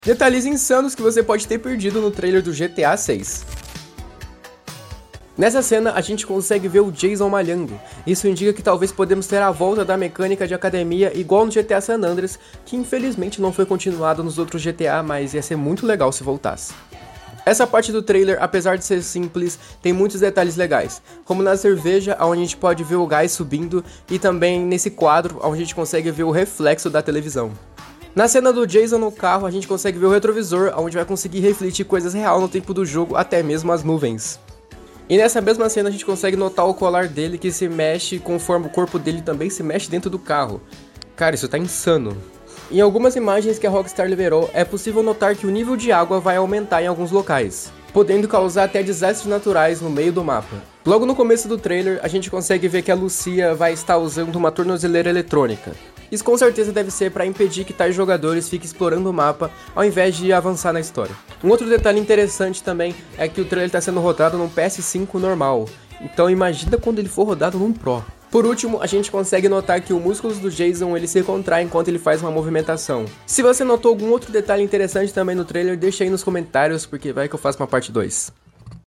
Detalhes insanos que você pode ter perdido no trailer do GTA 6. Nessa cena, a gente consegue ver o Jason malhando. Isso indica que talvez podemos ter a volta da mecânica de academia igual no GTA San Andreas, que infelizmente não foi continuado nos outros GTA, mas ia ser muito legal se voltasse. Essa parte do trailer, apesar de ser simples, tem muitos detalhes legais, como na cerveja, onde a gente pode ver o gás subindo, e também nesse quadro, onde a gente consegue ver o reflexo da televisão. Na cena do Jason no carro, a gente consegue ver o retrovisor, onde vai conseguir refletir coisas reais no tempo do jogo, até mesmo as nuvens. E nessa mesma cena a gente consegue notar o colar dele que se mexe conforme o corpo dele também se mexe dentro do carro. Cara, isso tá insano. Em algumas imagens que a Rockstar liberou, é possível notar que o nível de água vai aumentar em alguns locais, podendo causar até desastres naturais no meio do mapa. Logo no começo do trailer, a gente consegue ver que a Lucia vai estar usando uma tornozeleira eletrônica. Isso com certeza deve ser para impedir que tais jogadores fiquem explorando o mapa ao invés de avançar na história. Um outro detalhe interessante também é que o trailer está sendo rodado num PS5 normal, então imagina quando ele for rodado num Pro. Por último, a gente consegue notar que os músculos do Jason ele se contrai enquanto ele faz uma movimentação. Se você notou algum outro detalhe interessante também no trailer, deixa aí nos comentários, porque vai que eu faço uma parte 2.